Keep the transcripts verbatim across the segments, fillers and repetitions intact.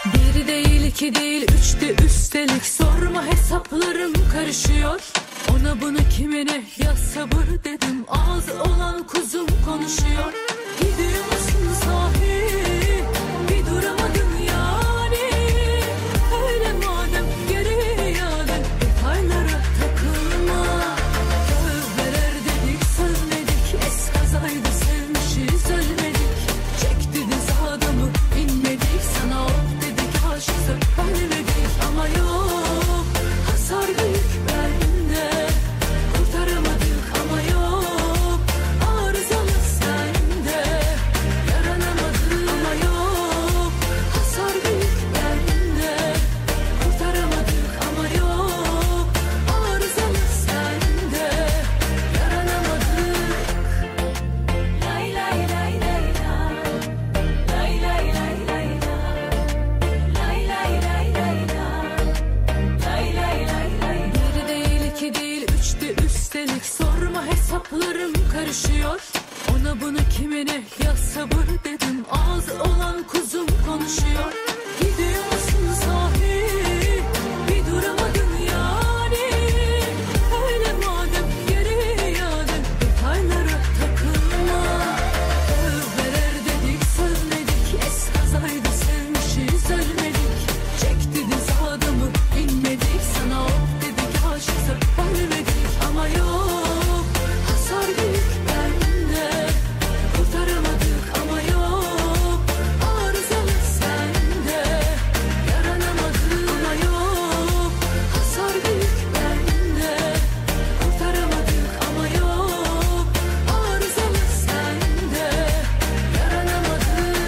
Bir değil iki değil üç de üstelik, sorma hesaplarım karışıyor. Ona bunu kimine ya sabır dedim, ağzı olan kuzum konuşuyor. Gidiyor musun sahi, bir duramadın yani. Öyle madem geri iade, detaylara takılma. Tövbeler dedik sözledik, eskazaydı sevmişiz ölmedik. Çekti diz adamı inmedik, sana ol dedik aşksa vermedik. Ama yok, hasar büyük bende, kurtaramadık. Ama yok, arızalı sende, yaranamadık. Ama yok, hasar büyük bende, kurtaramadık. Ama yok, arızalı sende, yaranamadık. Lay lay lay lay la, lay lay lay lay la, lay lay lay lay la, lay lay lay lay. Bir değil iki değil üç de üstelik, sorma hesaplarım karışıyor. Ona bunu kimine ya sabır dedim, ağzı olan kuzum konuşuyor. Gidiyor musun sahi, bir duramadın yani. Öyle madem geri iade, detaylara takılma. Tövbeler dedik sözledik, eskazaydı sevmişiz ölmedik. Çekti diz adamı inmedik, sana ol dedik aşksa vermedik. Ama yok, hasar büyük bende, kurtaramadık. Ama yok, arızalı sende, yaranamadık. Ama yok, hasar büyük bende, kurtaramadık. Ama yok, arızalı sende, yaranamadık.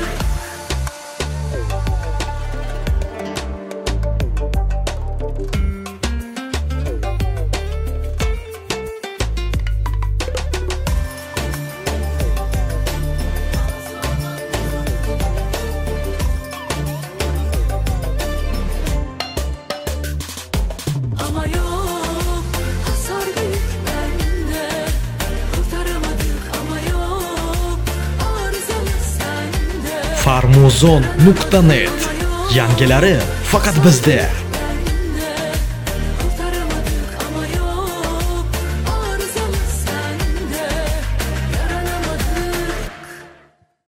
Ama yok, hasar büyük bende, kurtaramadık. Ama yok, arızalı sende. farmuzon nuqta net. Yangilari faqat bizda.